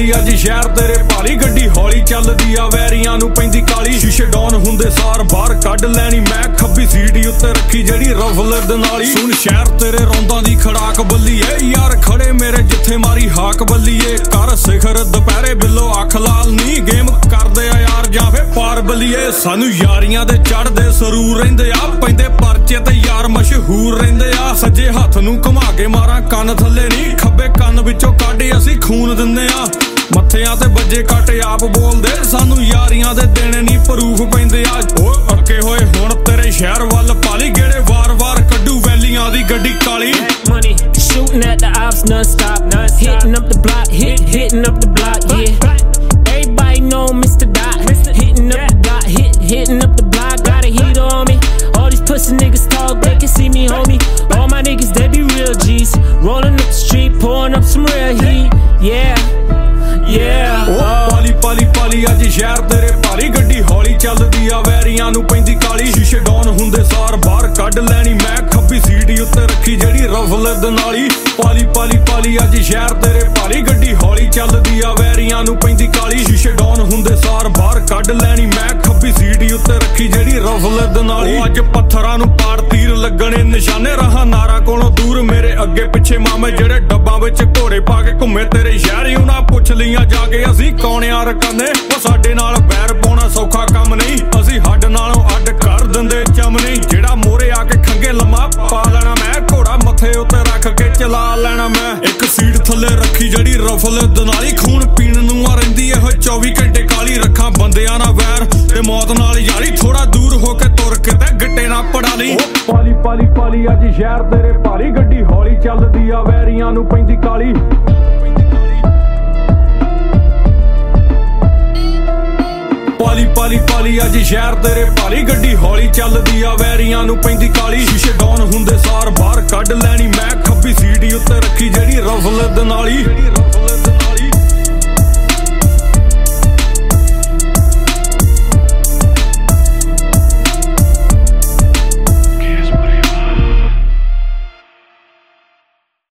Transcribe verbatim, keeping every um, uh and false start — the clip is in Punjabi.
ਪਾਲੀ ਅੱਜ ਸ਼ਹਿਰ ਤੇਰੇ ਭਾਲੀ ਗੱਡੀ ਹੌਲੀ ਚੱਲਦੀ ਆ ਵੈਰੀਆਂ ਨੂੰ ਪੈਂਦੀ ਕਾਲੀ ਸ਼ੀਸ਼ੇ ਡਾਊਨ ਹੁੰਦੇ ਸਾਰ ਬਾਹਰ ਕੱਢ ਲੈਣੀ ਮੈਂ ਖੱਬੀ ਸੀਟੀ ਉੱਤੇ ਰੱਖੀ ਜਿਹੜੀ ਰਫਲਰ ਦੇ ਨਾਲ ਹੀ ਸੁਣ ਸ਼ਹਿਰ ਤੇਰੇ ਰੌਂਦਾਂ ਦੀ ਖੜਾਕ ਬੱਲੀਏ ਯਾਰ ਖੜੇ ਮੇਰੇ ਜਿੱਥੇ ਮਾਰੀ ਹਾਕ ਬੱਲੀਏ ਕਰ ਸਿਖਰ ਦੁਪਹਿਰੇ ਬਿੱਲੋ ਅੱਖ ਲਾਲ ਨੀ ਗੇਮ ਕਰਦੇ ਆ ਯਾਰ ਜਾਂ ਫੇ ਪਾਰ ਬੱਲੀਏ ਸਾਨੂੰ ਯਾਰੀਆਂ ਦੇ ਚੜਦੇ ਸਰੂਰ ਰਹਿੰਦੇ ਆ ਪੈਂਦੇ ਪਰਚੇ ਤੇ ਯਾਰ ਮਸ਼ਹੂਰ ਰਹਿੰਦੇ ਆ ਸੱਜੇ ਹੱਥ ਨੂੰ ਘੁਮਾ ਕੇ ਮਾਰਾਂ ਕੰਨ ਥੱਲੇ ਨੀ ਖੱਬੇ ਕੰਨ ਵਿੱਚੋਂ ਕੱਢ ਅਸੀਂ ਖੂਨ ਦਿੰਦੇ ਆ ਮੱਥਿਆਂ ਤੇ ਵੱਜੇ ਕੱਟ ਆਪ ਬੋਲਦੇ ਸਾਨੂੰ ਯਾਰੀਆਂ ਦੇ ਦੇਣੇ ਨੀ ਪ੍ਰੂਫ ਪੈਂਦੇ ਆ ਓ ਅੱਕੇ ਹੋਏ ਹੁਣ ਤੇਰੇ ਸ਼ਹਿਰ ਵੱਲ ਪਾਲੀ ਗੇੜੇ ਵਾਰ-ਵਾਰ ਕੱਢੂ ਵੈਲੀਆਂ ਦੀ ਗੱਡੀ ਕਾਲੀ money shooting at the ops non-stop hitting up the block hit hitting up the block yeah everybody know Mister Dot hitting up the block hit hitting up the block got a heater on me all these pussy niggas talk they can see me homie all my niggas they be real G's rolling up the street pouring up some real heat yeah yeah ਪਾਲੀ ਪਾਲੀ ਪਾਲੀ ਅੱਜ ਸ਼ਹਿਰ ਤੇਰੇ ਭਾਰੀ ਗੱਡੀ ਹੌਲੀ ਚੱਲਦੀ ਆ ਵੈਰੀਆਂ ਨੂੰ ਪੈਂਦੀ ਕਾਲੀ ਸ਼ੀਸ਼ੇ ਡਾਊਨ ਹੁੰਦੇ ਸਾਰ ਬਾਹਰ ਕੱਢ ਲੈਣੀ ਮੈਂ ਖੱਬੀ ਸੀਟੀ ਉੱਤੇ ਰੱਖੀ ਜਿਹੜੀ ਰਫਲਰ ਦੇ ਨਾਲ ਹੀ ਪਾਲੀ ਪਾਲੀ ਪਾਲੀ ਅੱਜ ਸ਼ਹਿਰ ਤੇਰੇ ਭਾਰੀ ਗੱਡੀ ਹੌਲੀ ਚੱਲਦੀ ਆ ਵੈਰੀਆਂ ਨੂੰ ਪੈਂਦੀ ਕਾਲੀ ਸ਼ੀਸ਼ੇ ਡਾਊਨ ਹੁੰਦੇ ਸਾਰ ਬਾਹਰ ਕੱਢ ਲੈਣੀ ਮੈਂ ਖੱਬੀ ਸੀਟੀ ਉੱਤੇ ਰੱਖੀ ਜਿਹੜੀ ਰਫਲਰ ਦੇ ਨਾਲ ਹੀ ਅੱਜ ਪੱਥਰਾਂ ਨੂੰ ਪਾੜ ਤੀਰ ਲੱਗਣੇ ਨਿਸ਼ਾਨੇ ਰਹਾ ਨਾਰਾ ਕੋਲੋਂ ਦੂਰ ਮੇਰੇ ਅੱਗੇ ਪਿੱਛੇ ਮਾਮੇ ਜਿਹੜੇ ਡੱਬਾਂ ਵਿੱਚ ਘੋੜੇ ਪਾ ਕੇ ਘੁੰਮੇ ਤੇਰੇ ਸ਼ਹਿਰੀ ਉਹਨਾਂ ਪੁੱਛ ਲੀਆਂ ਜਾ ਕੇ ਅਸੀਂ ਕੌਣ ਆ ਰਕਾਨੇ ਉਹ ਸਾਡੇ ਨਾਲ ਬੈਰ ਪਾਉਣਾ ਸੌਖਾ ਕੰਮ ਨਹੀਂ ਅਸੀਂ ਹੱਡ ਨਾਲੋਂ ਅੱਡ ਕਰ ਦਿੰਦੇ ਚਮ ਨਹੀਂ ਜਿਹੜਾ ਮੋਰੇ ਆ ਕੇ ਖੰਗੇ ਲੰਮਾ ਪਾ ਲੈਣਾ ਮੈਂ ਘੋੜਾ ਮੱਥੇ ਉੱਤੇ ਰੱਖ ਕੇ ਚਲਾ ਲੈਣਾ ਮੈਂ ਇੱਕ ਸੀਟ ਥੱਲੇ ਰੱਖੀ ਜਿਹੜੀ ਰਫਲ ਦਨਾਲੀ ਖੂਨ ਪੀਣ ਨੂੰ ਆ ਰਹਿੰਦੀ ਇਹੋ ਚੌਵੀ ਘੰਟੇ ਕਾਲੀ ਰੱਖਾਂ ਬੰਦਿਆਂ ਨਾਲ ਵੈਰ ਤੇ ਮੌਤ ਨਾਲ ਯਾਰੀ ਥੋੜਾ ਦੂਰ ਹੋ ਕੇ ਤੁਰ ਕੇ ਤੇ ਗਿੱਟੇ ਨਾ ਪੜਾ ਲਈ ਪਾਲੀ ਪਾਲੀ ਪਾਲੀ ਅੱਜ ਸ਼ਹਿਰ ਤੇਰੇ ਭਾਰੀ ਗੱਡੀ ਹੌਲੀ ਚੱਲਦੀ ਆ ਵੈਰੀਆਂ ਨੂੰ ਪੈਂਦੀ ਕਾਲੀ ਪਾਲੀ ਪਾਲੀ ਪਾਲੀ ਅੱਜ ਸ਼ਹਿਰ ਤੇਰੇ ਭਾਰੀ ਗੱਡੀ ਹੌਲੀ ਚੱਲਦੀ ਆ ਵੈਰੀਆਂ ਨੂੰ ਪੈਂਦੀ ਕਾਲੀ ਸ਼ੀਸ਼ੇ ਡਾਊਨ ਹੁੰਦੇ ਸਾਰ ਬਾਹਰ ਕੱਢ ਲੈਣੀ ਮੈਂ ਖੱਬੀ ਸੀਟੀ ਉੱਤੇ ਰੱਖੀ ਜਿਹੜੀ ਰਫਲਰ ਦੇ ਨਾਲ ਹੀ